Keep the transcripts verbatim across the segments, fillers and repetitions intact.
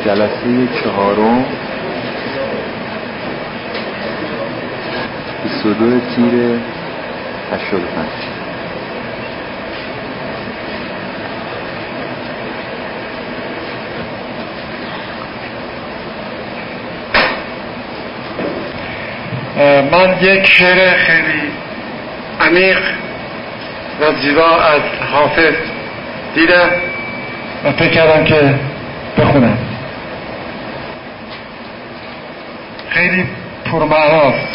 جلسه چهارم بیست و دو تیر هشتاد و پنج. من یک شعر خیلی عمیق و زیبا از حافظ دیدم و فکر کردم که بخونم. خیلی پرمعناست.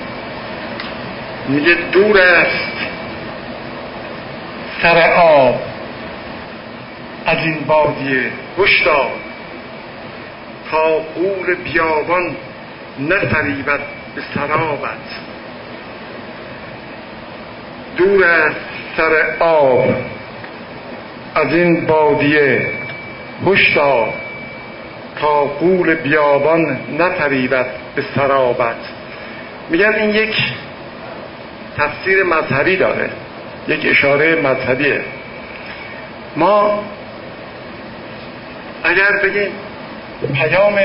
میگه دور است سر آب از این بادیه، هشدار تا غول بیابان نفریبد به سرابت. دور است سر آب از این بادیه، هشدار تا غول بیابان نفریبد به سرابت. میگن این یک تفسیر مذهبی داره، یک اشاره مذهبیه. ما اگر بگیم پیام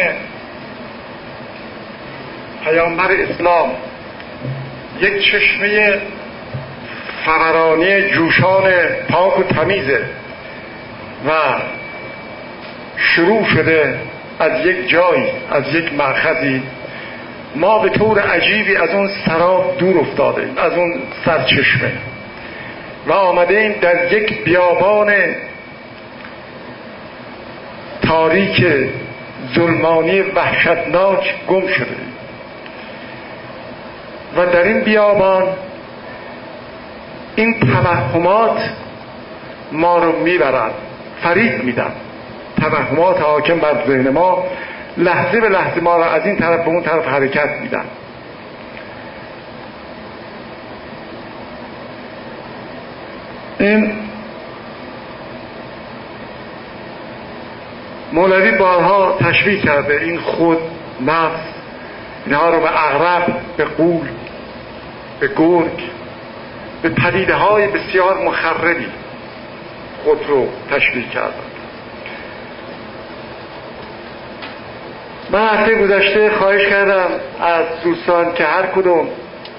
پیامبر اسلام یک چشمه فورانی جوشان پاک و تمیزه و شروع شده از یک جایی، از یک مأخذی، ما به طور عجیبی از اون سراب دور افتادیم، از اون سرچشمه، و آمدیم در یک بیابان تاریک ظلمانی وحشتناک گم شده و در این بیابان این توهمات ما رو میبرن، فریب میدن. توهمات حاکم بر ذهن ما لحظه به لحظه ما رو از این طرف به اون طرف حرکت میدن. این مولوی بارها تشبیه کرده این خود، نفس، اینها رو به عقرب، به غول، به گرگ، به پدیده های بسیار مخربی خود رو تشبیه کرده. من هفته گذشته خواهش کردم از دوستان که هر کدوم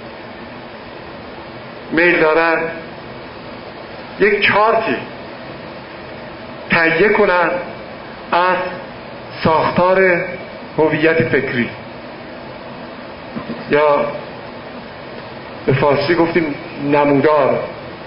میل دارن یک چارتی تهیه کنن از ساختار هویت فکری، یا به فارسی گفتیم نمودار.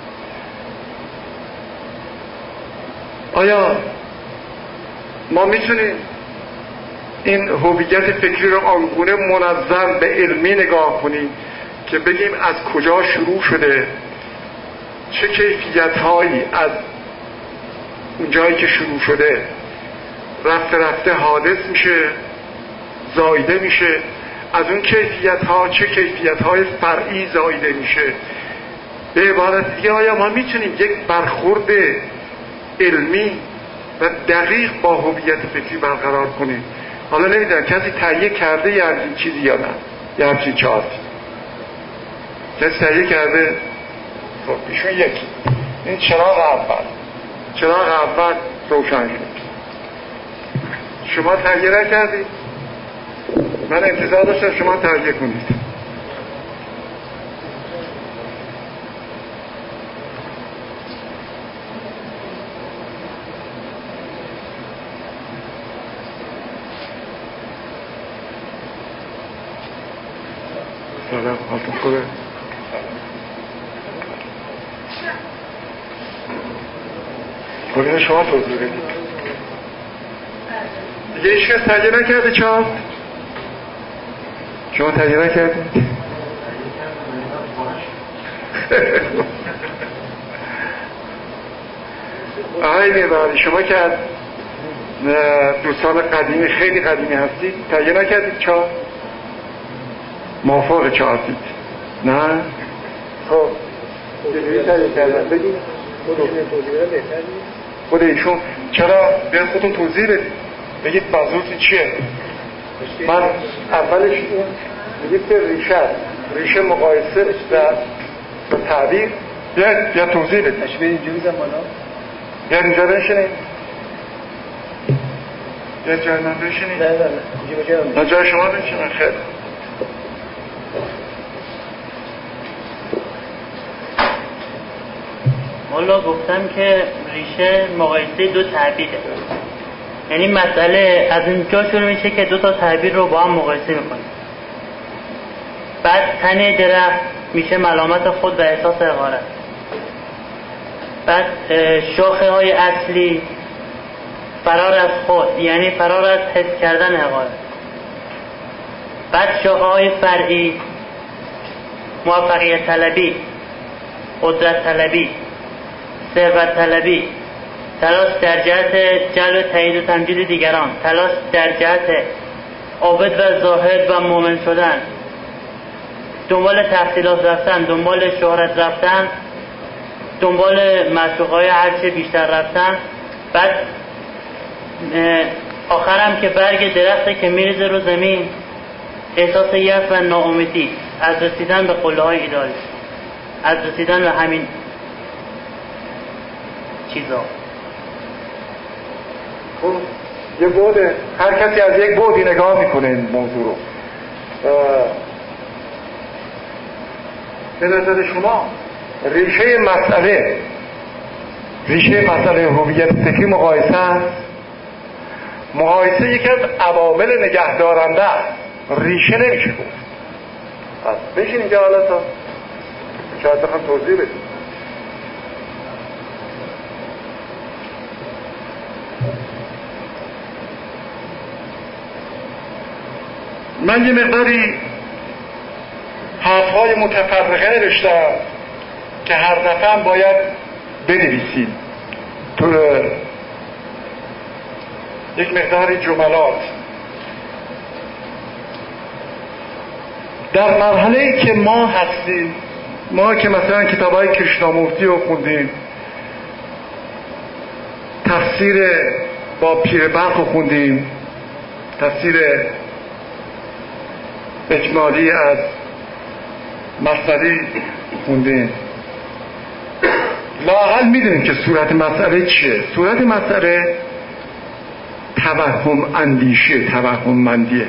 آیا ما میتونیم این هویت فکری رو آنگونه منظم به علمی نگاه کنیم که بگیم از کجا شروع شده، چه کیفیت هایی از اون جایی که شروع شده رفته رفته حادث میشه، زایده میشه، از اون کیفیت ها چه کیفیت های فرعی زایده میشه. به عبارت دیگه آیا ما میتونیم یک برخورد علمی و دقیق با هویت فکری برقرار کنیم؟ حالا نمیدونم کسی تهیه کرده یه همچین چیزی یا نه، یه همچین چارتی کسی تهیه کرده؟ خب ایشون یکی این چراغ اول چراغ اول روشن شد، شما تهیه نکردید؟ من انتظار داشتم شما تهیه کنید. سلام، حالتون خوبه؟ کنید شما توضیح بدید دیگه. هیچ کس تهیه نکرده؟ چهار شما تهیه نکردید؟ آقای میربانی، شما که از دوستان قدیمی خیلی قدیمی هستید، تهیه نکردید چهار؟ موافق چهارتید؟ نه؟ خب چجوری تهیه کردن؟ بگید خود ایشون. چرا؟ بیاد خودتون توضیح بدید، بگید منظورتون چیه. من اولش این میگید که ریشه ریشه مقایسه و تعبیر، بیاد بیاد توضیح بدید. تشبیه اینجوری زمانا بیاد اینجا بنشینید. یا جای من بشینید؟ نه نه نه نه جای شما بشینید. خیلی والا گفتم که ریشه مقایسه دو تعبیره، یعنی مسئله از اینجا شروع میشه که دو تا تعبیر رو با هم مقایسه میکنیم. بعد تنه درخت میشه ملامت خود و احساس حقارت. بعد شاخه های اصلی فرار از خود، یعنی فرار از حس کردن حقارت. بعد شاخه های فرعی موفقیت طلبی، قدرت طلبی، ثروت طلبی، تلاش در جهت جلب تایید و تمجید دیگران، تلاش در جهت عابد و زاهد و مؤمن شدن، دنبال تحصیلات رفتن، دنبال شهرت رفتن، دنبال معشوقهای هرچه بیشتر رفتن. بعد آخرم که برگ درخته که میریزه رو زمین، احساس یأس و ناامیدی از رسیدن به قله های ایدئالی، از رسیدن به همین چیزا. خب یه بوده، هر کسی از یک بودی نگاه میکنه این موضوع رو. به نظر شما ریشه مسئله ریشه مسئله هویت فکری مقایسه است. مقایسه یکی از عوامل نگهدارنده است، ریشه نمیشه گفت. پس بشین اینجا حالا تا شاید بخوام توضیح بدیم. من یه مقداری حرف‌های متفرقه نوشتم که هر دفعه هم باید بنویسیم تو یک مقداری جملات. در مرحله‌ای که ما هستیم، ما که مثلا کتاب‌های کریشنامورتی رو خوندیم، تفسیر با پیر برق رو خوندیم، تفسیر اجمالی از مسئله خوندیم، لااقل میدونیم که صورت مسئله چیه. صورت مسئله توهم اندیشه، توهم مندیه.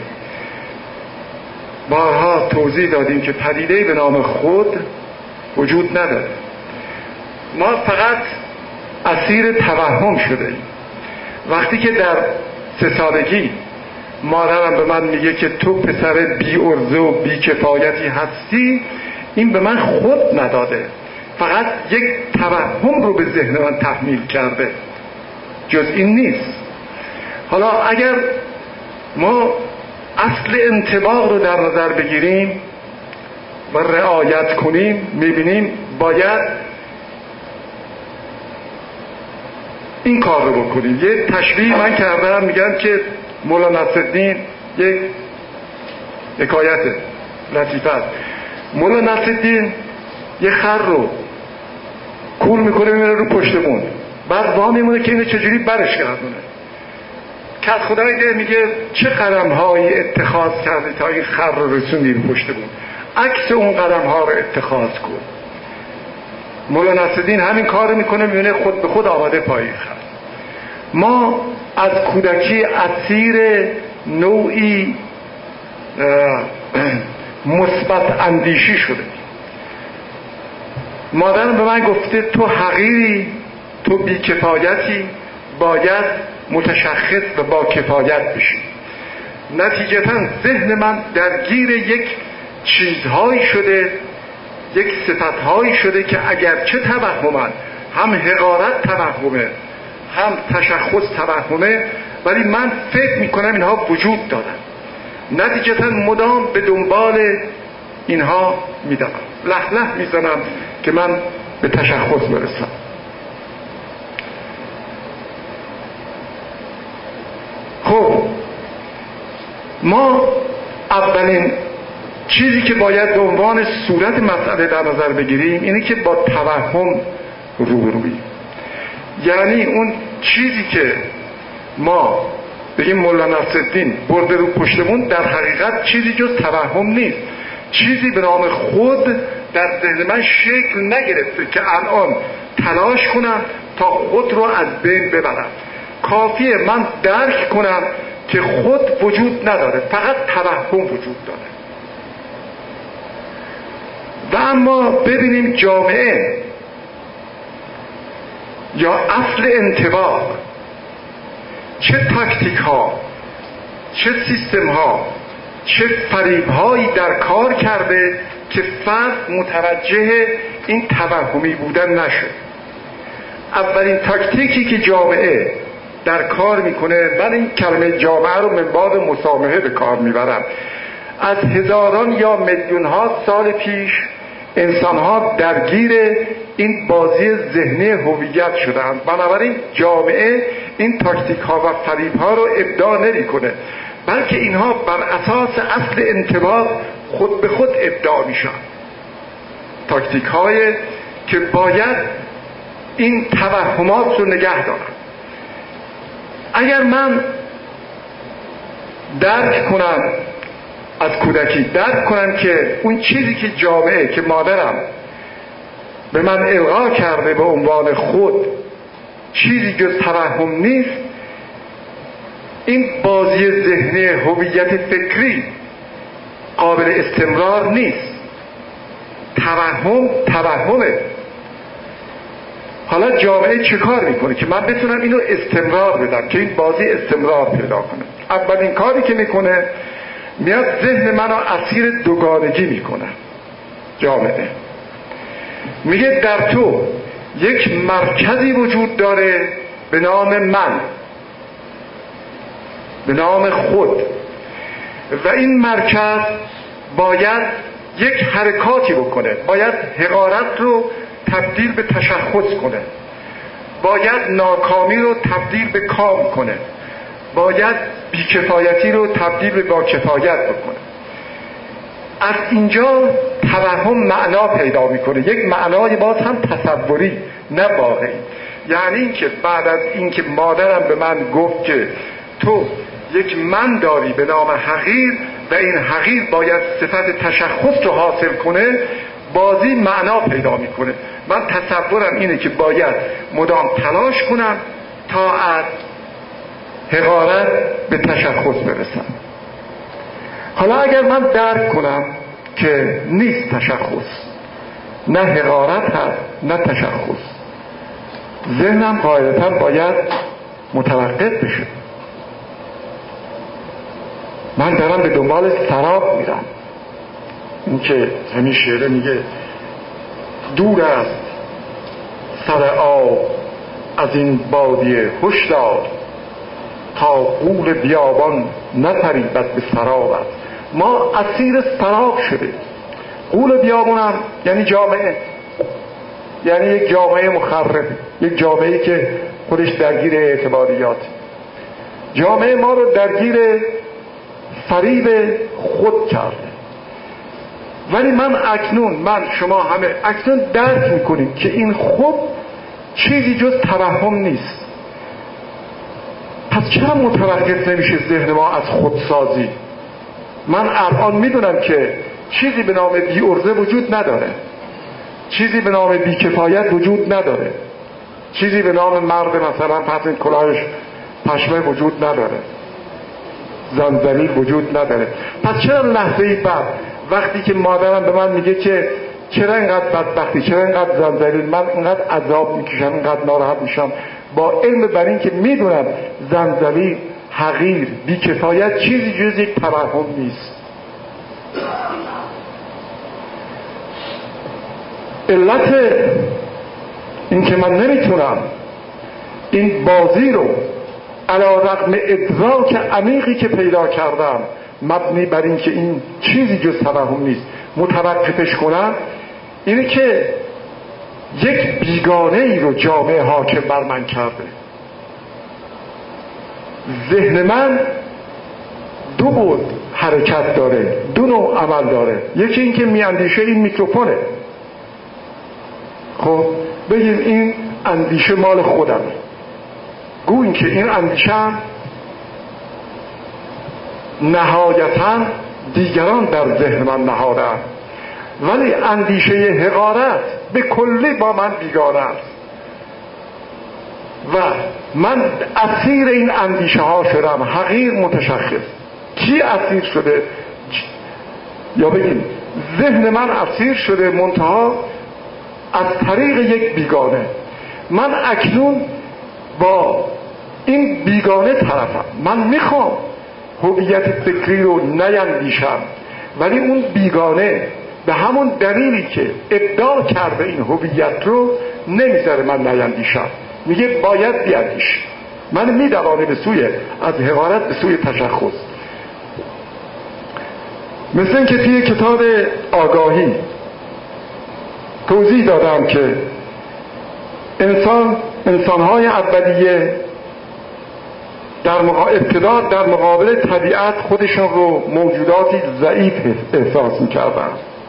بارها توضیح دادیم که پدیده‌ای به نام خود وجود نداره، ما فقط اسیر توهم شده ایم. وقتی که در سه سالگی مادرم به من میگه که تو پسر بی ارزه و بی کفایتی هستی، این به من خود نداده، فقط یک توهم رو به ذهن من تحمیل کرده، جز این نیست. حالا اگر ما اصل انطباق رو در نظر بگیریم و رعایت کنیم، میبینیم باید این کار رو بکنیم. یه تشبیه من کردم، میگن که مولانا نصرالدین، یک حکایت لطیفه است. مولانا نصرالدین یه خر رو کول میکنه میمونه رو پشت بون، بعد وا میمونه که اینو چجوری برش گردونه. کس خدای ده میگه چه قدم هایی اتخاذ کردی تا این خر رو رسوندی رو پشت بون، عکس اون قدم ها رو اتخاذ کن. مولانا نصرالدین همین کار رو میکنه، میبینه خود به خود آمده پای خر. ما از کودکی اسیر نوعی مثبت اندیشی شده. مادرم به من گفته تو حقیری، تو بیکفایتی، باید متشخص و با کفایت بشی. نتیجتاً ذهن من درگیر یک چیزهایی شده، یک صفتهایی شده که اگرچه توهمن، هم حقارت توهمه، هم تشخص توهمه، ولی من فکر میکنم اینها وجود دارن. نتیجتا مدام به دنبال اینها میدوم، لح لح میزنم که من به تشخص برسم. خب ما اولین چیزی که باید به عنوان صورت مسئله در نظر بگیریم اینه که با توهم روبروییم. یعنی اون چیزی که ما بگیم مولانا نصرالدین برده رو پشتمون، در حقیقت چیزی جز توهم نیست، چیزی به نام خود در ذهن من شکل نگرفته که الان تلاش کنم تا خود رو از بین ببرم. کافیه من درک کنم که خود وجود نداره، فقط توهم وجود داره. و اما ببینیم جامعه یا اصل انطباق چه تاکتیک ها، چه سیستم ها، چه فریب هایی در کار کرده که فرد متوجه این توهمی بودن نشه. اولین تاکتیکی که جامعه در کار میکنه، من این کلمه جامعه رو من باب مسامحه به کار میبرم، از هزاران یا میلیون ها سال پیش انسان ها درگیر این بازی ذهنی هویت شدند. بنابراین جامعه این تاکتیک ها و فریب ها رو ابداع نمی کنه، بلکه اینها بر اساس اصل انطباق خود به خود ابداع میشن. تاکتیک های که باید این توهمات رو نگه دارن. اگر من درک کنم از کودکی، درک کنم که اون چیزی که جامعه، که مادرم به من القا کرده به عنوان خود چیزی جز توهم نیست، این بازی ذهنی هویت فکری قابل استمرار نیست. توهم توهمه. حالا جامعه چه کار میکنه که من بتونم اینو استمرار بدم، که این بازی استمرار پیدا کنه؟ اولین کاری که میکنه، میاد ذهن منو اسیر دوگانگی میکنه. جامعه میگه در تو یک مرکزی وجود داره به نام من، به نام خود، و این مرکز باید یک حرکاتی بکنه، باید حقارت رو تبدیل به تشخص کنه، باید ناکامی رو تبدیل به کام کنه، باید بیکفایتی رو تبدیل به با کفایت بکنه. از اینجا توهم معنا پیدا میکنه، یک معنای باز هم تصوری نه واقعی. یعنی اینکه بعد از اینکه مادرم به من گفت که تو یک من داری به نام حقیر و این حقیر باید صفت تشخص رو حاصل کنه، بازی معنا پیدا میکنه. من تصورم اینه که باید مدام تلاش کنم تا از حقارت به تشخص برسم. حالا اگر من درک کنم که نیست تشخص، نه حقارت هست نه تشخص، ذهنم قاعدتا باید متوقف بشه. من دارم به دنبال سراب میرم. این که همین شعره میگه دور است سر آب از این بادیه هشدار، تا غول بیابان نپریدد به سراب. ما اسیر سراب شده. غول بیابان هم یعنی جامعه، یعنی یک جامعه مخرب، یک جامعه که خودش درگیر اعتباریات. جامعه ما رو درگیر فریب خود کرده. ولی من اکنون، من شما همه اکنون درک میکنیم که این خود چیزی جز توهم نیست. پس چرا متوقف نمیشه ذهن ما از خودسازی؟ من الان میدونم که چیزی به نام بی ارزه وجود نداره، چیزی به نام بی کفایت وجود نداره، چیزی به نام مرد مثلا پس این کلاهش پشمه وجود نداره، زنجبیل وجود نداره. پس چرا لحظه‌ای بعد وقتی که مادرم به من میگه که چرا اینقدر بدبختی، چرا اینقدر زنجبیل، من اینقدر عذاب میکشم، اینقدر ناراحت میشم، با علم بر این که میدونم زنجبیل، حقیر، بیکفایت چیزی جز یک توهم نیست. علت این که من نمیتونم این بازی رو علی رغم ادراک عمیقی که پیدا کردم مبنی بر این که این چیزی جز توهم نیست متوقفش کنم، اینه که یک بیگانه ای رو جامعه حاکم بر من کرده. ذهن من دو بود حرکت داره، دو نوع عمل داره. یکی این که میاندیشه این میکروفونه، خب بگیم این اندیشه مال خودم، گو این که این اندیشه نهایتاً دیگران در ذهن من نهادن، ولی اندیشه حقارت به کلی با من بیگانه است و من اسیر این اندیشه ها شدم، حقیر متشخص. کی اسیر شده؟ یا بگیم ذهن من اسیر شده، منتها از طریق یک بیگانه. من اکنون با این بیگانه طرفم. من میخوام هویت فکری رو نیندیشم، ولی اون بیگانه به همون دلیلی که ادعا کرده این هویت رو نمیذاره من نیندیشم، میگه باید بیندیش. من میدوانه به سوی از حقارت به سوی تشخص. مثل این که توی کتاب آگاهی توضیح دادم که انسان انسانهای اولیه در ابتدا در مقابل طبیعت خودشون رو موجوداتی ضعیف احساس می‌کردن.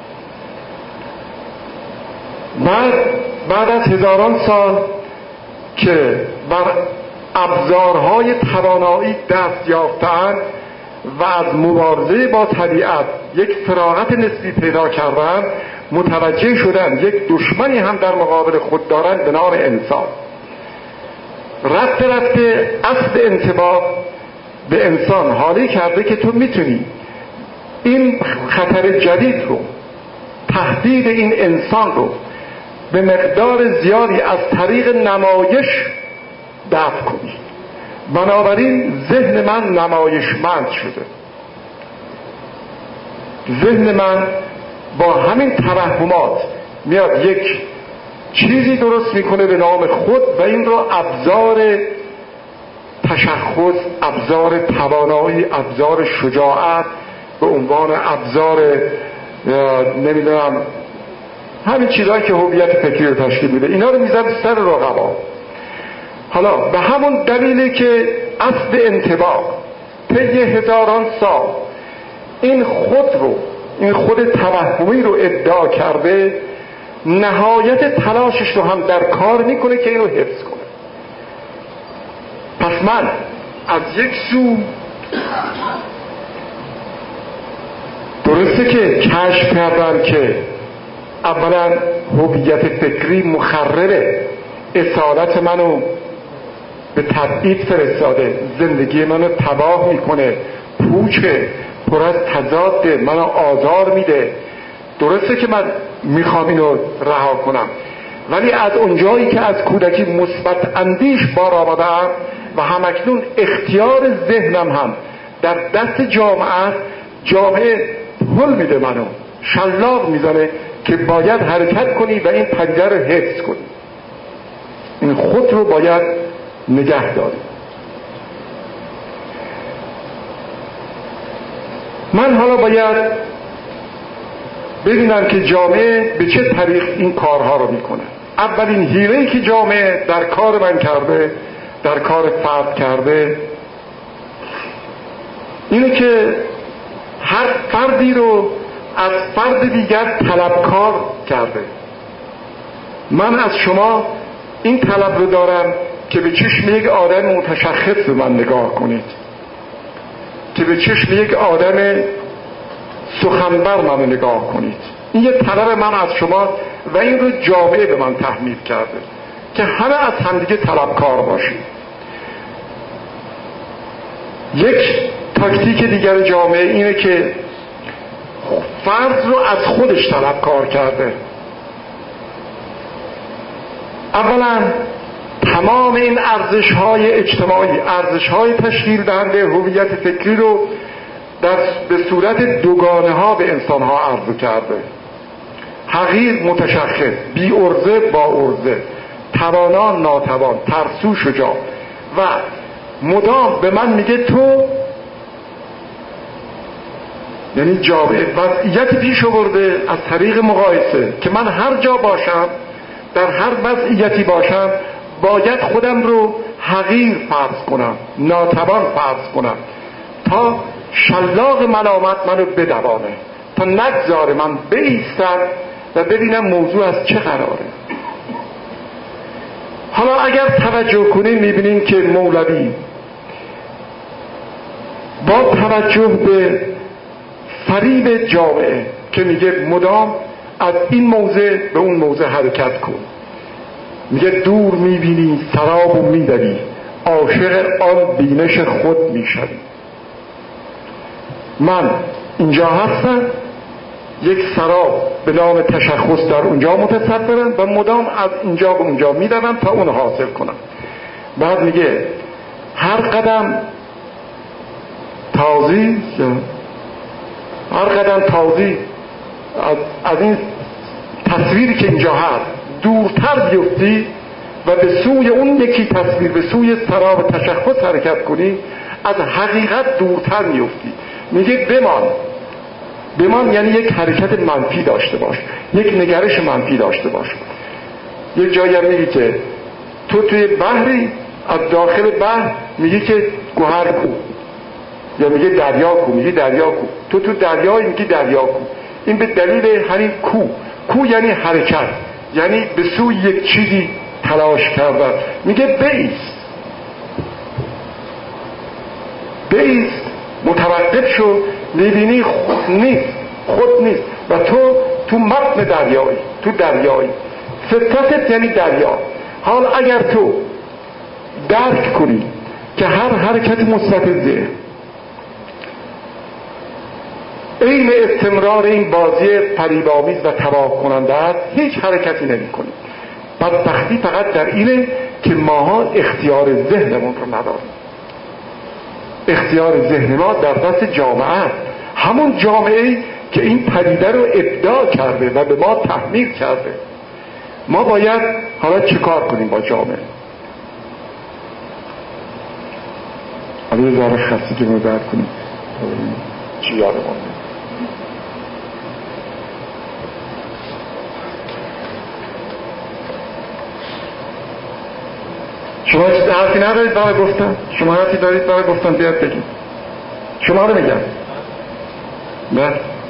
بعد بعد از هزاران سال که بر ابزارهای توانایی دست یافتند و از مبارزه با طبیعت یک فراغت نسبی پیدا کردند، متوجه شدن یک دشمنی هم در مقابل خود دارند به نام انسان. رفته رفته اصل انتباه به انسان حالی کرده که تو میتونی این خطر جدید رو، تهدید این انسان رو به مقدار زیادی از طریق نمایش دفع کنی. بنابراین ذهن من نمایشمند شده. ذهن من با همین توهمات میاد یک چیزی درست میکنه به نام خود و این رو ابزار تشخص، ابزار توانایی، ابزار شجاعت، به عنوان ابزار نمیدونم همین چیزهایی که هویت فکری رو تشکیل میده، اینا رو میذاره سر رقبا. حالا به همون دلیلی که اصل انتباه طی هزاران سال این خود رو، این خود توهمی رو ادعا کرده، نهایت تلاشش رو هم در کار میکنه که اینو حفظ کنه. پس من از یک سو درسته که کشف کردم که اولا هویت فکری مخرب اصالت منو به تبعید فرستاده، زندگی منو تباه میکنه، پوچه، پر از تضاد، منو آزار میده. درسته که من میخوام اینو رها کنم، ولی از اونجایی که از کودکی مثبت اندیش بار آمدم و همکنون اختیار ذهنم هم در دست جامعه، جامعه پل میده، منو شلاق میزنه که باید حرکت کنی و این پدیده رو حفظ کنی، این خود رو باید نگه داری. من حالا باید ببینم که جامعه به چه طریق این کارها رو میکنه. اولین حیله‌ای که جامعه در کار من کرده، در کار فرد کرده، اینه که هر فردی رو از فرد دیگر طلبکار کرده. من از شما این طلب رو دارم که به چشم یک آدم متشخص به من نگاه کنید، که به چشم یک آدم سخنبر من نگاه کنید. این یه طلب من از شما و این رو جامعه به من تحمیل کرده که همه از همدیگه طلبکار باشید. یک تاکتیک دیگر جامعه اینه که فرد رو از خودش طلبکار کرده. اولا تمام این ارزش‌های اجتماعی، ارزش‌های تشکیل دهنده هویت فکری رو در به صورت دوگانه ها به انسان ها عرضه کرده. حقیر متشخص، بی ارزه با ارزه، توانا ناتوان، ترسو شجاع، و مدام به من میگه تو، یعنی جامعه وضعیت پیش آورده از طریق مقایسه که من هر جا باشم، در هر وضعیتی باشم، باید خودم رو حقیر فرض کنم، ناتوان فرض کنم تا شلاق ملامت منو بدوانه، تا نگذاره من بایستم و ببینم موضوع از چه قراره. حالا اگر توجه کنیم میبینیم که مولوی با توجه به فریب جامعه که میگه مدام از این موضع به اون موضع حرکت کن، میگه دور میبینی سراب و میدوی، عاشق آن بینش خود میشوی. من اینجا هستم، یک سراب به نام تشخص در اونجا متصورم و مدام از اینجا به اونجا میدوم تا اون حاصل کنم. بعد میگه هر قدم تازی هر قدم تازی از, از این تصویری که اینجا هست دورتر بیفتی و به سوی اون یکی تصویر، به سوی سراب تشخص حرکت کنی، از حقیقت دورتر میفتی. میگه بمان. بمان یعنی یک حرکت منفی داشته باش، یک نگرش منفی داشته باش. یک جایی هم میگی که تو توی بحری، از داخل بحر میگی که گوهر کو، یا میگه دریا کو، میگی دریا کو. تو تو دریایی میگی دریا کو. این به دلیل همین کو. کو یعنی حرکت، یعنی به سوی یک چیزی تلاش کردن. میگه بایست، بایست، متوقف شو، میبینی خود نیست، خود نیست و تو تو متن دریایی، تو دریایی. ستست یعنی دریا. حال اگر تو درک کنی که هر حرکت مستفزه این استمرار این بازی فریب‌آمیز و تباه کننده است، هیچ حرکتی نمی کنی. بدبختی فقط در اینه که ماها اختیار ذهنمون رو نداریم. اختیار ذهن ما در دست جامعه است، همون جامعه‌ای که این پدیده رو ابداع کرده و به ما تحمیل کرده. ما باید حالا چیکار کنیم با جامعه؟ حالا یه ذره خستگی رو درک کنیم چی یادمان میاد. شما چیز حرفی ندارید برای گفتن؟ شما حرفی دارید برای گفتن؟ بیاد بگید. شما رو میگم. نه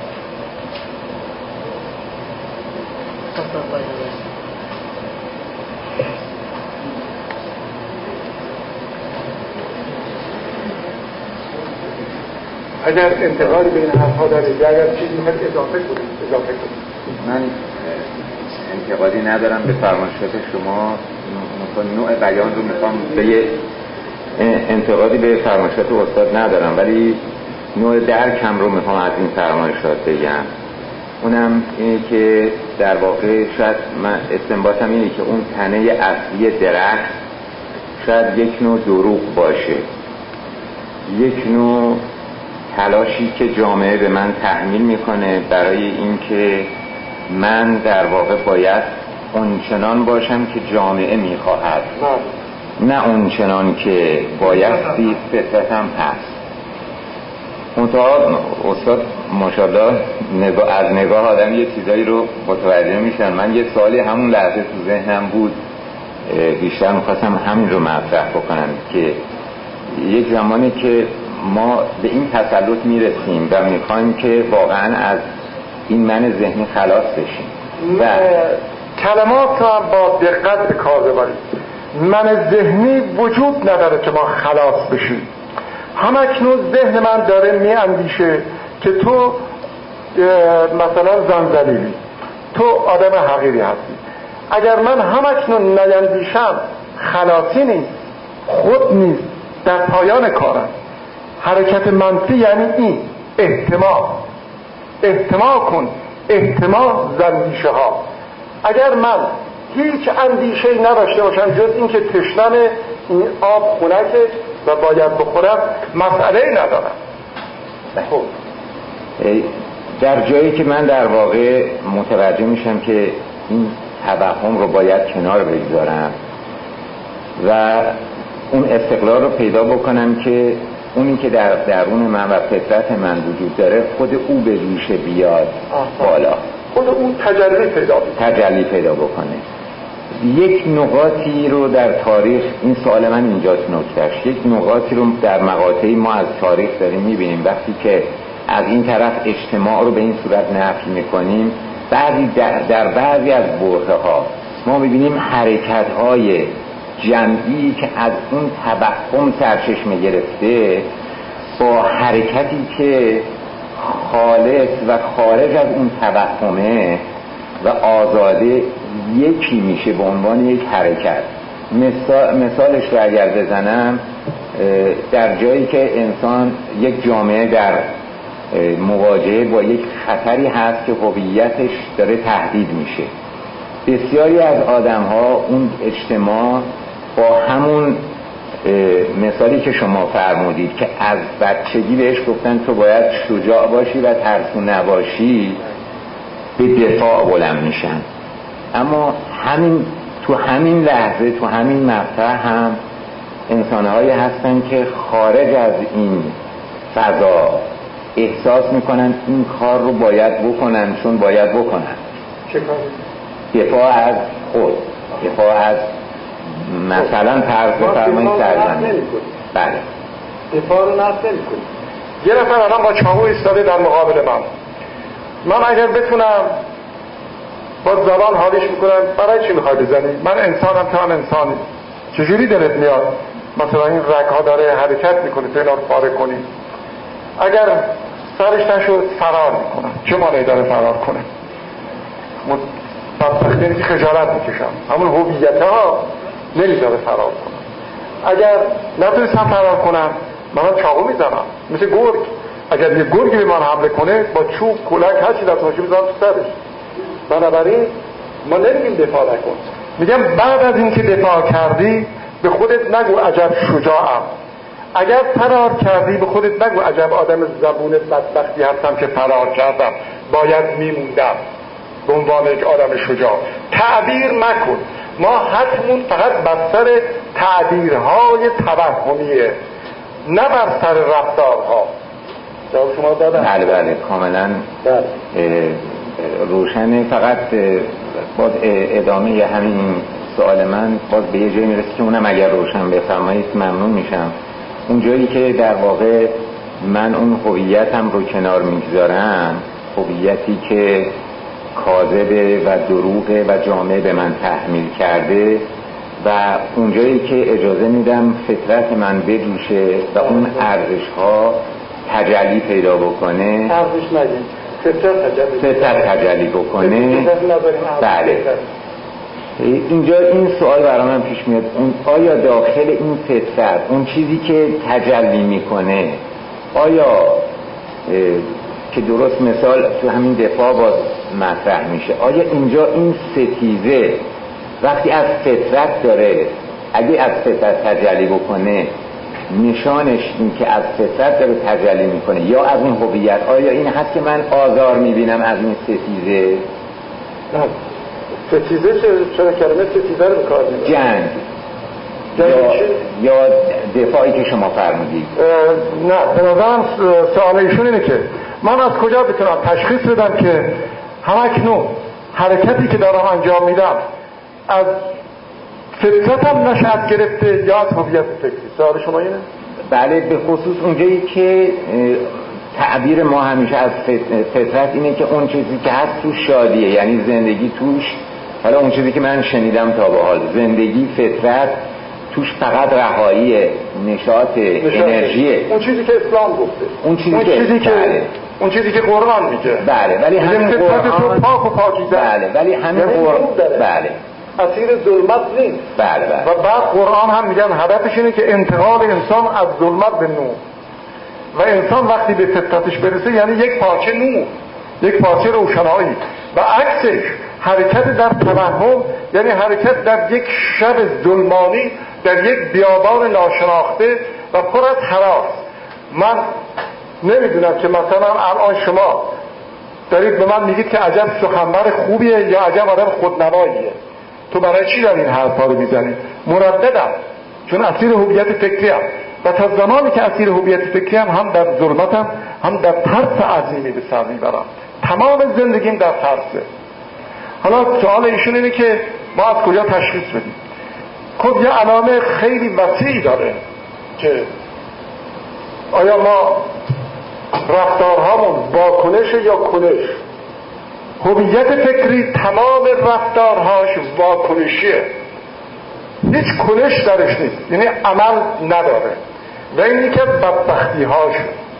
اگر انتقادی به این حرفا دارید یا اگر چیزی میخواید اضافه کنید اضافه کنید. من انتقادی ندارم به فرمایشات شما، نوع بیان رو میخوام به یه انتقادی به فرمایشات استاد ندارم، ولی نوع درکم رو میخوام از این فرمایشات بگم. اونم اینه که در واقع شاید من استنباطم اینه که اون تنه اصلی درخت شاید یک نوع دروغ باشه، یک نوع تلاشی که جامعه به من تحمیل میکنه برای اینکه من در واقع باید اونچنان باشم که جامعه میخواهد، نه اونچنان که بایستی فطرتم هست. منتها استاد ماشاءالله نگاه از نگاه آدم یه چیزایی رو متوجه میشن. من یه سوالی همون لحظه تو ذهنم بود، بیشتر میخواستم همین رو مطرح بکنم که یک زمانی که ما به این تسلط میرسیم و میخوایم که واقعا از این من ذهنی خلاص بشیم و کلمات رو هم با دقت به کار ببرید. من ذهنی وجود نداره که ما خلاص بشیم. همکنون ذهن من داره میاندیشه که تو مثلا زنجلیلی، تو آدم حقیری هستی. اگر من همکنون نیندیشم خلاصی نیست، خود نیست، در پایان کارم. حرکت منفی یعنی این احتمال احتمال کن، احتمال زندیشه ها. اگر من هیچ اندیشه‌ای نداشته باشم جز این که تشنم این آب خنکه و باید بخورم، مسئله ندارم. خب در جایی که من در واقع متوجه میشم که این توهم رو باید کنار بگذارم و اون استقلال رو پیدا بکنم که اونی که در درون من و فطرت من وجود داره خود او به ریشه بیاد بالا، خود اون تجلی پیدا بکنه. تجلی پیدا بکنه. یک نقاطی رو در تاریخ، این سوال من اینجاست نکتهش، یک نقاطی رو در مقاطعی ما از تاریخ داریم میبینیم. وقتی که از این طرف اجتماع رو به این صورت نفی میکنیم، بعضی در, در بعضی از برهه ها ما میبینیم حرکت های جمعی که از اون توهم سرچشمه گرفته با حرکتی که خالص و خارج از اون توهمه و آزاده یکی میشه به عنوان یک حرکت. مثال مثالش رو اگر بزنم، در جایی که انسان یک جامعه در مواجهه با یک خطری هست که هویتش داره تهدید میشه، بسیاری از آدم ها اون اجتماع با همون مثالی که شما فرمودید که از بچگی بهش گفتن تو باید شجاع باشی و ترسو نباشی، به دفاع بلند میشن. اما همین تو همین لحظه، تو همین مقطع هم انسان‌هایی هستن که خارج از این فضا احساس میکنن این کار رو باید بکنن، چون باید بکنن. چه کاری؟ دفاع از خود، دفاع از مثلا فرض بفرمایید سرزمین. بله. دفاع رو نفت نمی کنیم. یه نفر الان با چاقو ایستاده در مقابل من، من اگر بتونم با زبان حالیش میکنم برای چی میخوای بزنی؟ من انسانم تو هم انسانی، چجوری دلت میاد مثلا این رگ‌ها داره حرکت میکنه تو اینا رو پاره کنی؟ اگر سرش نشد فرار میکنم. چه مانعی داره فرار کنه؟ بدبختی اینه که خجالت میکشم، همون هویت ها نمیذاره فرار کنم. اگر نتونستم فرار کنم منم چاقو میزنم مثل گرگ. اگر یه گرگی به من حمله کنه با چوب کلک هر چی دست باشه میذارم تو سرش. بنابراین ما نمیگیم دفاع نکن، میگم بعد از این که دفاع کردی به خودت نگو عجب شجاعم. اگر فرار کردی به خودت نگو عجب آدم زبون بدبختی هستم که فرار کردم، باید میموندم به عنوان یک آدم شجاع. تعبیر مکن. ما حتمون فقط بر سر تعبیرهای توهمیه، نه بر سر رفتارها. جواب شما دادم؟ بله بله کاملا روشنه. فقط باز ادامه همین سوال من باز به یه جایی میرسه که اونم اگر روشن بفرمایید ممنون میشم. اون جایی که در واقع من اون هویتم رو کنار میگذارم، هویتی که کاذبه و دروغه و جامعه به من تحمیل کرده، و اونجایی که اجازه میدم فطرت من بجوشه و اون ارزش ها تجلی پیدا بکنه، ارزش نگیم فطرت تجلی فطرت تجلی بکنه. بله اینجا این سوال برای من پیش میاد، اون آیا داخل این فطرت اون چیزی که تجلی میکنه، آیا که درست مثال تو همین دفاع باز مطرح میشه، آیا اینجا این ستیزه وقتی از فطرت داره، اگه از فطرت تجلی بکنه نشانش این که از فطرت داره تجلی میکنه یا از این هویت؟ آیا این هست که من آزار میبینم از این ستیزه؟ نه ستیزه چرا کلمه ستیزه رو بکار میبرم؟ جنگ یا, یا دفاعی که شما فرمودید. نه به نظرم سوال ایشون اینه که من از کجا بتونم تشخیص بدم که همکنون حرکتی که دارم انجام میدم از فطرتم نشأت گرفته یا از هویت فکری؟ سوال شما اینه؟ بله به خصوص اونجایی که تعبیر ما همیشه از فطرت اینه که اون چیزی که هست توش شادیه، یعنی زندگی توش، حالا اون چیزی که من شنیدم تا به حال زندگی فطرت توش فقط رهایی نشاط انرژیه، اون چیزی که اسلام گفته، اون چیزی, اون که, چیزی که بله. اون چیزی که قرآن میگه. بله ولی همین قرآن پاک و پاکیزه. بله ولی همین قرآن بله اسیر ظلمت نیست. بله بله. و بعد قرآن هم میگن هدفش اینه که انتقال انسان از ظلمت به نور، و انسان وقتی به فطرتش برسه یعنی یک پارچه نور، یک پارچه روشنایی، و عکسش حرکت در توهم یعنی حرکت در یک شب ظلمانی، در یک بیابان ناشناخته و پر از هراس. من نمیدونم که مثلا الان شما دارید به من میگید که عجب سخنور خوبیه یا عجب آدم خودنماییه، تو برای چی داری این حرفا رو میزنی؟ مرددم، چون اسیر هویت فکری ام، و تا زمانی که اسیر هویت فکری ام هم در ظلمتم هم در ترس عظیمی به سر میبرم. تمام زندگیم در ترسه. حالا سوال ایشون اینه که ما از کجا تشخیص بدیم؟ خب یه علامه خیلی وسیعی داره که آیا ما رفتارهامون واکنش یا کنش. هویت فکری تمام رفتارهاش واکنشیه، هیچ کنش درش نیست، یعنی عمل نداره، و این یکی از بدبختی‌هاش.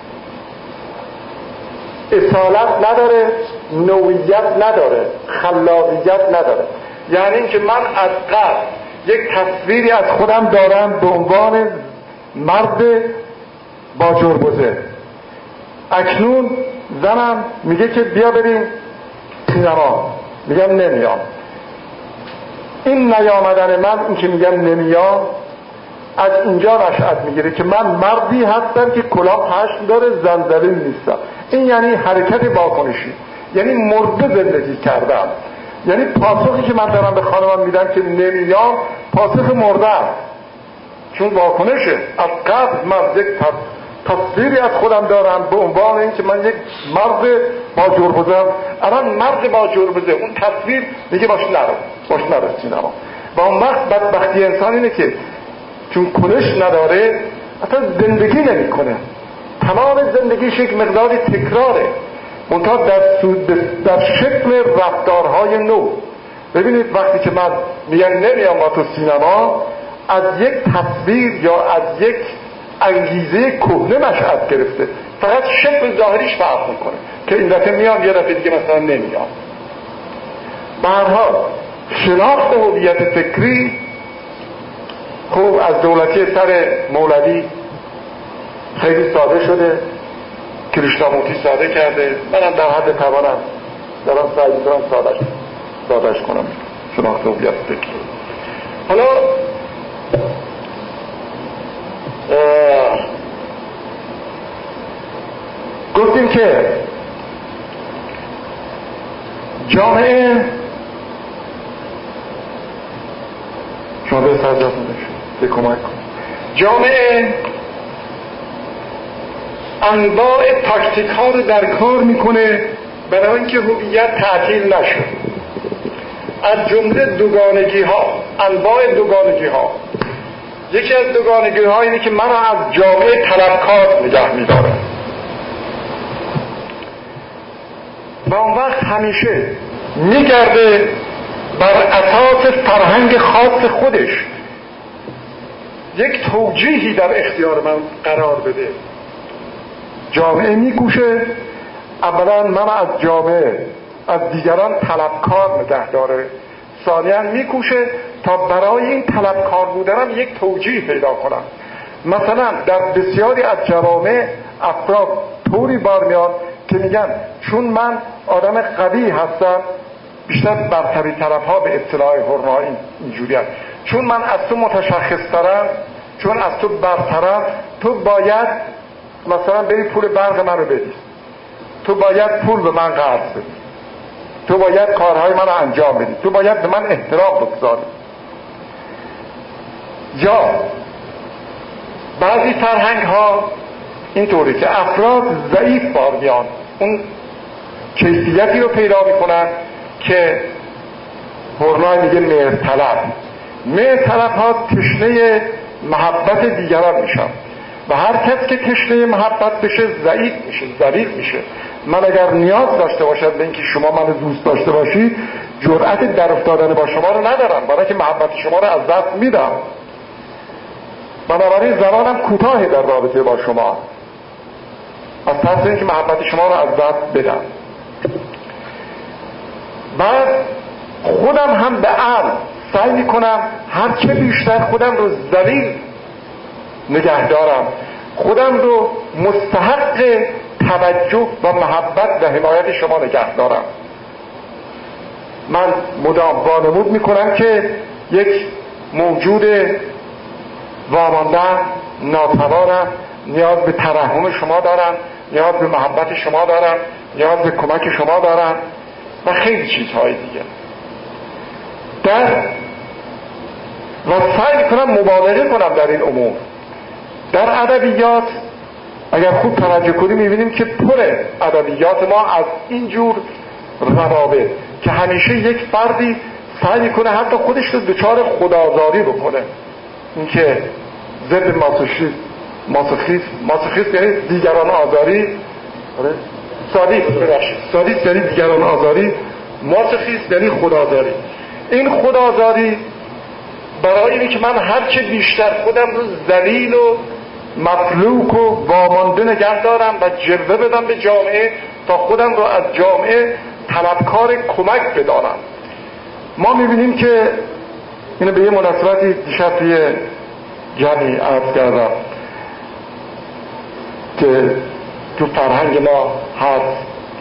اصالت نداره، نوعیت نداره، خلاقیت نداره. یعنی اینکه من از قبل یک تصویری از خودم دارم به عنوان مرد با جربوزه. اکنون زنم میگه که بیا بریم سینما، میگم نمیام. این نیامدن من، این که میگم نمیام، از اینجا نشأت میگیره که من مردی هستم که کلاه پشم داره، زنزلیل نیستم. این یعنی حرکت واکنشی، یعنی مرده زندگی کردم. یعنی پاسخی که من دارم به خانمم میدم که نمیام، پاسخ مرده است، چون واکنشه. از قبل من یک تصویری از خودم دارم به عنوان این که من یک مرد با جربوزم. الان مرد با جربوزه، اون تصویر میگه باش نرو، باش نرو سینما. و اون وقت بدبختی انسان اینه که چون کنش نداره اصلا زندگی نمی کنه. تمام زندگیش یک مقدار تکراره، منتها در, در شکل رفتارهای نو. ببینید وقتی که من میگم نمیام با تو سینما، از یک تصویر یا از یک انگیزه کهنه نشأت گرفته، فقط شکل ظاهریش فرق میکنه که این دفعه میام، یه دفعه دیگه مثلا نمیام. به هر حال شناخت هویت فکری خوب از دولتی سر مولوی خیلی ساده شده، کریشنامورتی ساده کرده، منم در حد توانم دارم سعی می‌کنم سادهش سادهش کنم شناخت هویت فکری. حالا گفتیم که جامعه شما به سرزت نشون به کمک کن. جامعه انواع تاکتیک ها رو در کار میکنه برای اینکه هویت تعطیل نشه. از جمله دوگانگی ها، انواع دوگانگی ها، یکی از دوگانگی ها اینه که من از جامعه طلبکار نگه میداره و اون وقت همیشه میگرده بر اساس فرهنگ خاص خودش یک توجیهی در اختیار من قرار بده. جامعه میکوشه اولا من از جامعه از دیگران طلبکار نگه داره، ثانیاً میکوشه تا برای این طلبکار بودنم یک توجیه پیدا کنم. مثلا در بسیاری از جوامع افراد طوری بار میان که میگن چون من آدم قوی هستم، بیشتر برتری طلب ها به اصطلاح هرمایی اینجوری هست، چون من از تو متشخص ترم، چون از تو برترم، تو باید مثلا بری پول برق من رو بدی، تو باید پول به من قرض بدی، تو باید کارهای من رو انجام بدی، تو باید به من احترام بگذاری. یا بعضی فرهنگ ها اینطوری که افراد ضعیف بار میان، اون کیفیتی رو پیدا میکنن که هرنای میگه مهرطلب. مهرطلب ها تشنه محبت دیگران میشن و هر کس که تشنه محبت بشه ضعیف میشه، ذلیل میشه. من اگر نیاز داشته باشم به اینکه شما منو دوست داشته باشید، جرأت در افتادن با شما رو ندارم، برای که محبت شما رو از دست میدم. بنابراین زمانم کوتاهه در رابطه با شما، از ترس اینکه محبت شما رو از دست بدم. بعد خودم هم به عمد سعی میکنم هر چه بیشتر خودم رو ذلیل نگه دارم، خودم رو مستحق توجه و محبت و حمایت شما نگه دارم. من مدام وانمود میکنم که یک موجود وامانده‌ام، ناتوانم، نیاز به ترحم شما دارم، نیاز به محبت شما دارم، نیاز به کمک شما دارم و خیلی چیزهای دیگه. در و سعی کنم مبالغه کنم در این امور. در ادبیات اگر خوب توجه کنیم میبینیم که پر ادبیات ما از اینجور روابط که همیشه یک فردی سعی میکنه حتی خودش رو دچار خودآزاری بکنه. این که ضد ماسوخیسم، ماسوخیسم ماسوخیسم یعنی دیگران آزاری، سادیسم ببخشید سادیسم یعنی دیگران آزاری، ماسوخیسم یعنی خودآزاری. این خودآزاری برای اینه که من هرچه بیشتر خودم رو ذلیل و مفلوک و وامانده نگه دارم و جلوه بدم به جامعه تا خودم رو از جامعه طلبکار کمک بدانم. ما میبینیم که اینو به یه مناسبتی دیشب توی جمعی عرض کردم که تو فرهنگ ما هست.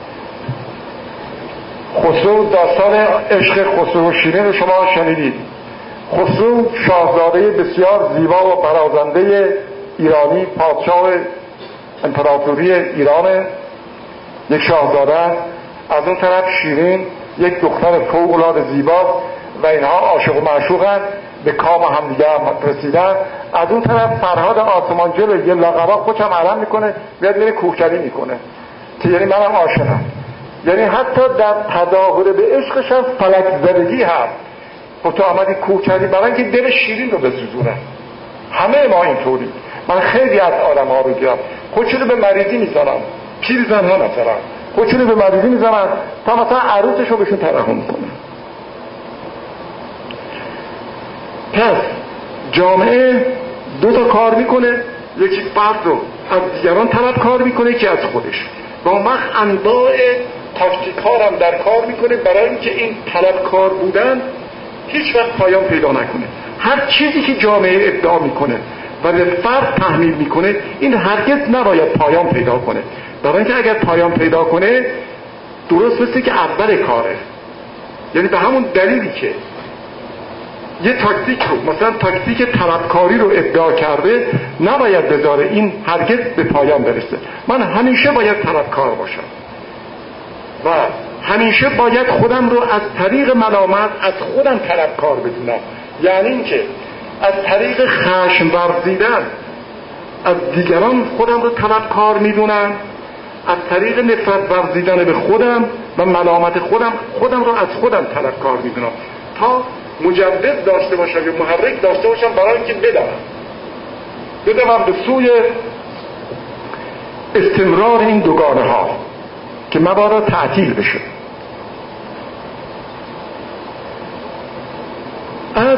خسرو، داستان عشق خسرو و شیرین رو شما شنیدید. خسرو شاهزاده بسیار زیبا و برازنده ایرانی، پادشاه امپراتوری ایران، یک شاهزاده. از اون طرف شیرین یک دختر فوق‌العاده زیبا و اینها عاشق و معشوقن، به کام هم دیگه هم رسیدن. از اون طرف فرهاد آسمانجل یه لقبا خوشم علم میکنه، بیاد میره کوکری میکنه که یعنی منم عاشقم. یعنی حتی در تظاهر به عشقش هم فلک زدگی هست. و تو آمدی کوکری برای اینکه دل شیرین رو بسوزونه. همه ما اینطوری. من خیلی از آدم ها رو دیدم خودشون رو به مریضی میزنن، پیر زن ها مثلا خودشون رو به مریضی میزنن تا مثلا عروسش رو بهشون ترحم کنه. پس جامعه دو تا کار میکنه، یکی فرد رو از دیگران طلب کار میکنه که از خودش. و اون وقت انواع تاکتیک‌ها هم در کار میکنه برای اینکه این طلب کار بودن هیچ وقت پایان پیدا نکنه. هر چیزی که جامعه ادعا میکنه و به فرد تحمیل میکنه این هرگز نباید پایان پیدا کنه، برای اینکه اگر پایان پیدا کنه درست مثل که اول کاره. یعنی به همون دلیلی که یه تاکتیک رو مثلا تاکتیک طلبکاری رو ادعا کرده نباید بذاره این هرگز به پایان برسه. من همیشه باید طلبکار باشم و همیشه باید خودم رو از طریق ملامت از خودم طلبکار بدونم. یعنی اینکه از طریق خشم ورزیدن از دیگران خودم رو طلبکار میدونم، از طریق نفرت ورزیدن به خودم و ملامت خودم خودم رو از خودم طلبکار میدونم تا مجدد داشته باشم یا محرک داشته باشم برای اینکه بدوم بدوم به سوی استمرار این دوگانه ها که مبادا تعطیل بشه. از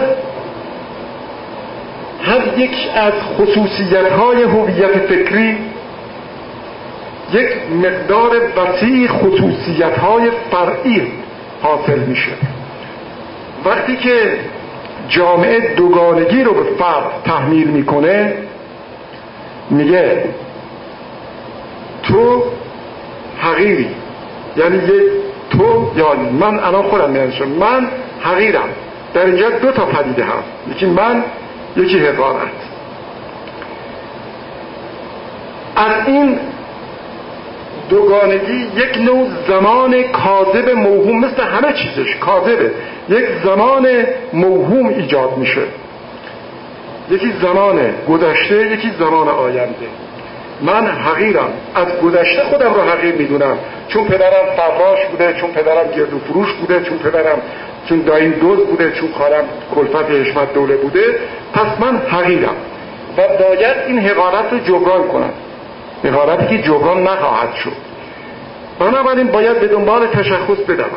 هر یک از خصوصیت های هویت فکری یک مقدار وسیع خصوصیت های فرعی حاصل میشه. وقتی که جامعه دوگانگی رو به فرد تحمیل میکنه میگه تو حقیری، یعنی یک تو یا من. الان خودم میانشم من حقیرم. در اینجا دو تا پدیده هست، یکی من یکی حقارت. از این دوگانگی یک نوع زمان کاذب موهوم، مثل همه چیزش کاذبه، یک زمان موهوم ایجاد میشه. یکی زمان گذشته یکی زمان آینده. من حقیرم، از گذشته خودم رو حقیر میدونم چون پدرم فراش بوده، چون پدرم گردو فروش بوده، چون پدرم چون دایم دوز بوده، چون خالم کلفت حشمت دوله بوده، پس من حقیرم و باید این حقارت رو جبران کنم، حقارتی که جبران نخواهد شد. بنابراین باید به دنبال تشخص بدوم.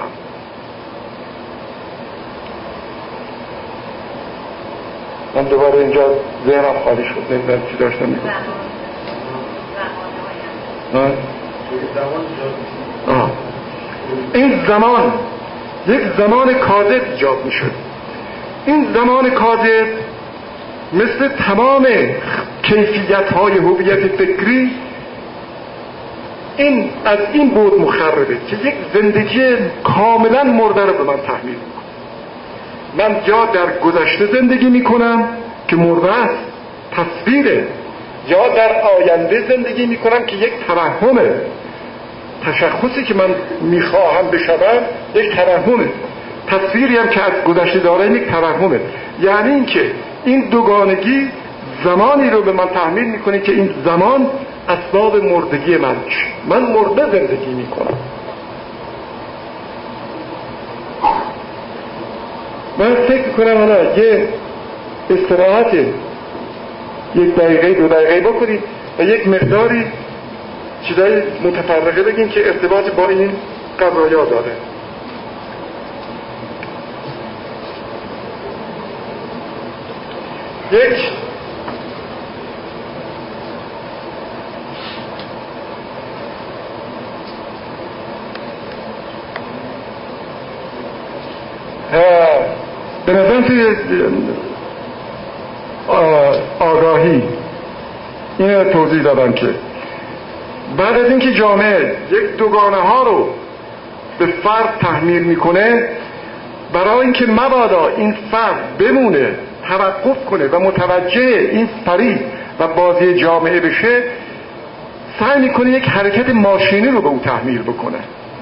من دوباره اینجا ذهنم خالی شد، نمیدونم چی داشتم میگم. آه. این زمان یک زمان کاذب ایجاد میشه. این زمان کاذب مثل تمام کیفیت های هویت فکری این از این بود مخربه که یک زندگی کاملا مرده رو به من تحمیل میکنه. من یا در گذشته زندگی میکنم که مرده است، تصویره، یا در آینده زندگی میکنم که یک توهمه. تشخصی که من میخواهم بشوم یک توهمه، تصویری هم که از گذشته داره یک توهمه. یعنی این که این دوگانگی زمانی رو به من تحمیل میکنه که این زمان اسباب مردگی من میشه. من مرده زندگی میکنم. من فکر میکنم حالا یه استراحت یک دقیقه دو دقیقه بکنید و یک مقداری چیزای متفرقه بگیم که ارتباط با این قضایا داره. یک به نظرم توی آگاهی اینو توضیح دادم که بعد از اینکه جامعه یک دوگانه ها رو به فرد تحمیل میکنه، برای اینکه مبادا این فرد بمونه، توقف کنه و متوجه این فریب و بازی جامعه بشه، سعی میکنه یک حرکت ماشینی رو به او تحمیل بکنه.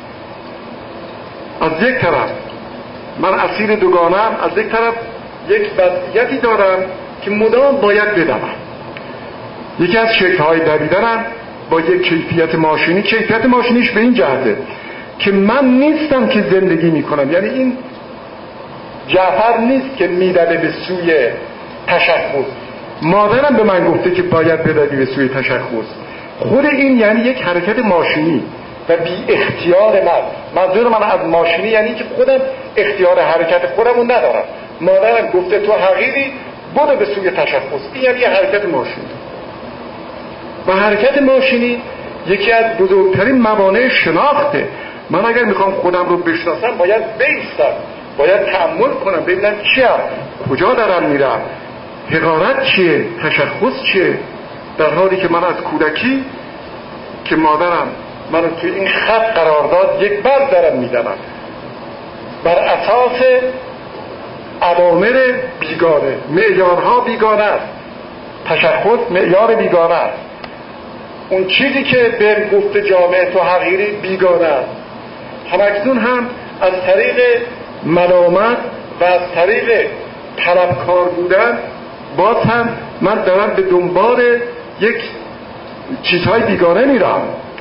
از یک طرف من اسیر دوگانه‌ام، از یک طرف یک وضعیتی دارم که مدام باید بدوم. یکی از شکل‌های دویدنم با یک کیفیت ماشینی، کیفیت ماشینیش به این جهته که من نیستم که زندگی میکنم، یعنی این جعفر نیست که میدوه به سوی تشخص، مادرم به من گفته که باید بدوی به سوی تشخص. خود این یعنی یک حرکت ماشینی و بی اختیار من. منظور من از ماشینی یعنی که خودم اختیار حرکت خودمو ندارم، مادرم گفته تو حقیقی برو به سوی تشخص. این یعنی یک حرکت ماشینی. و حرکت ماشینی یکی از بزرگترین موانع شناخته. من اگر میخوام خودم رو بشناسم باید بیستم، باید تأمل کنم ببینم چیم، کجا دارم میرم، حقارت چیه، تشخص چیه، در حالی که من از کودکی که مادرم منو توی این خط قرار داد یک بر دارم میدمم بر اساس اوامر بیگانه، معیارها بیگانه است، تشخص معیار بیگانه است. اون چیزی که به گفته جامعه تو حقیری بیگانه است. همکنون هم از طریق ملامت و از طریق طلبکار بودن باز هم من دارم به دنبال یک چیزهای بیگانه میرم.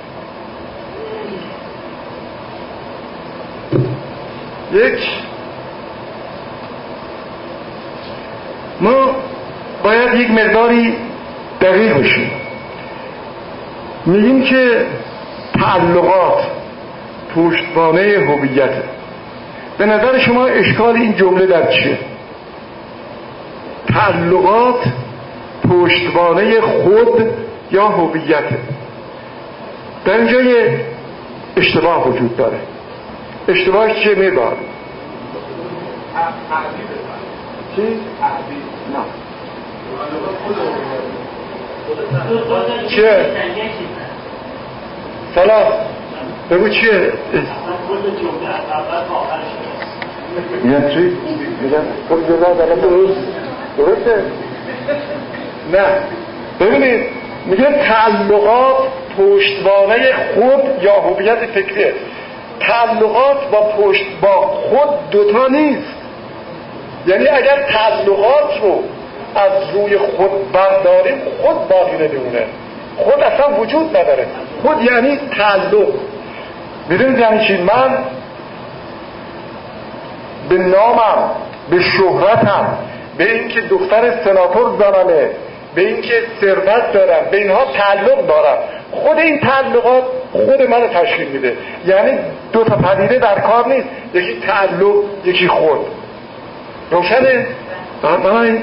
یک ما باید یک مقداری دقیق بشیم. میگیم که تعلقات پشتوانه هویته. به نظر شما اشکال این جمله در چیه؟ تعلقات پشتوانه خود یا هویته. در اینجا یه اشتباه وجود داره. اشتباهش چیه میبار؟ چی؟ نه چیه؟ سلام بگو چیه؟ میگن چی؟ میگن خب جزا دارم درست درسته؟ نه ببینید میگن تعلقات پشتوانه خود یا هویت فکریه. تعلقات با پشت با خود دوتا نیست. یعنی اگر تعلقات رو از روی خود برداریم خود باقی نمیمونه، خود اصلا وجود نداره. خود یعنی تعلق. میدونید یعنی چی؟ من به نامم، به شهرتم، به اینکه دختر سناتور زنمه، به اینکه ثروت دارم، به اینها تعلق دارم. خود این تعلقات خود منو تشکیل میده. یعنی دو تا پدیده در کار نیست، یکی تعلق یکی خود. روشنه؟ بنابراین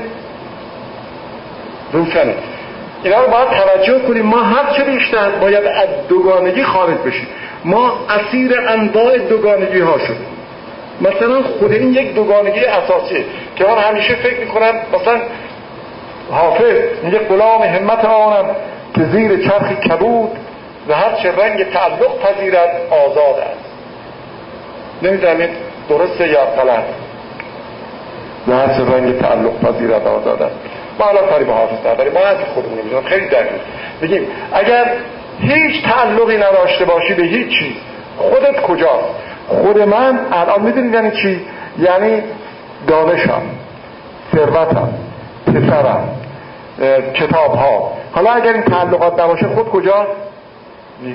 روشنه. اینا رو باید توجه کنیم. ما هر چه بیشتر باید از دوگانگی خارج بشیم. ما اسیر انواع دوگانگی ها شدیم. مثلا خود این یک دوگانگی اساسیه که من همیشه فکر میکنم، مثلا حافظ میگه غلام همت آنم که زیر چرخ کبود و هر چه رنگ تعلق پذیرد آزاد است. نمیدونید درسته یا غلط؟ و هر چه رنگ تعلق پذیرد آزاد است. ما الان کاری به حافظ نداریم، ما از خودمون میدونم خیلی دقیق بگیم اگر هیچ تعلقی نداشته باشی به هیچ چیز، خودت کجاست؟ خود من الان میدونید یعنی چی؟ یعنی دانشم، ثروتم، پسرم، کتاب ها. حالا اگر این تعلقات نباشه خود کجا؟ نیست.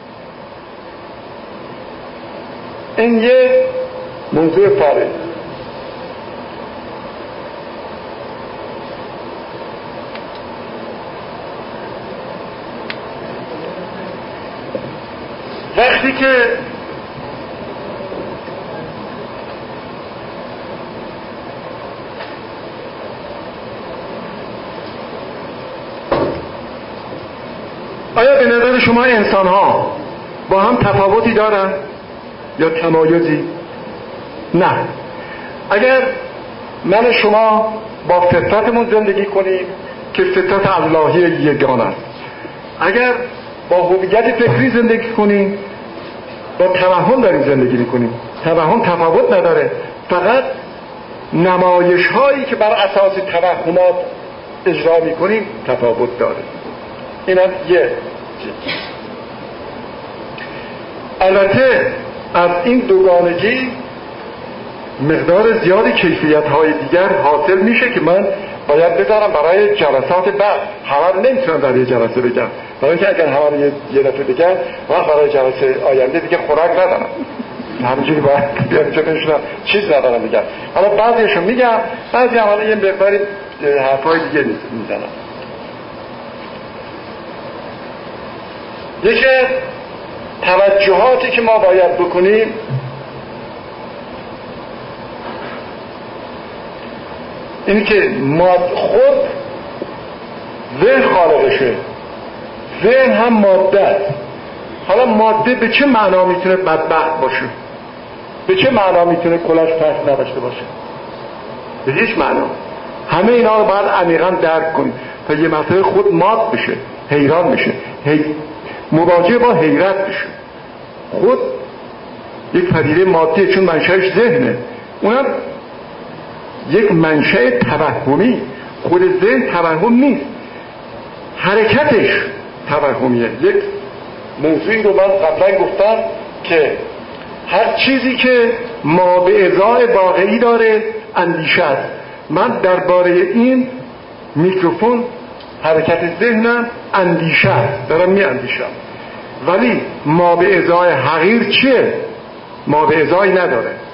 این یه موضوع فاره. وقتی که آیا به نظر شما انسان ها با هم تفاوتی دارن یا تمایزی؟ نه. اگر من شما با فطرتمون زندگی کنیم که فطرت اللهی یگانه است. اگر با هویت فکری زندگی کنیم، با توهم داریم زندگی میکنیم. توهم تفاوت نداره، فقط نمایش هایی که بر اساس توهمات اجرا میکنیم تفاوت داره. این هم یه چیز. البته از این دوگانگی مقدار زیادی کیفیت های دیگر حاصل میشه که من باید بذارم برای جلسات بعد. همه نمیتونم در یه جلسه بگم، برای اینکه اگر همه یه, یه دفعه بگم وقت برای جلسه آینده دیگه خوراک ندارم، همینجوری باید بیام اینجا بنشونم چیز ندارم بگم. حالا بعضیشون میگم، بعضی هم حالا یه مقداری حرفای دیگه میزنم. یکی توجهاتی که ما باید بکنیم اینی که ما خود ذهن خالقشه، ذهن هم ماده است. حالا ماده به چه معنا میتونه بدبخت باشه؟ به چه معنا میتونه کلش پس نداشته باشه؟ به هیچ معنا. همه اینا رو باید عمیقا درک کنیم تا یه مسئله خود مات بشه، حیران بشه، هی... مواجه با حیرت بشه. خود یک پدیده مادیه چون منشأش ذهنه، اونم یک منشأ توهمی. خود ذهن توهم نیست، حرکتش توهمیه. یک موضوعی رو من قبلا گفتم که هر چیزی که ما به ازای واقعی داره اندیشه است. من درباره این میکروفون حرکت ذهنم اندیشه است، دارم می اندیشم، ولی ما به ازای حقیر چیه؟ ما به ازای نداره.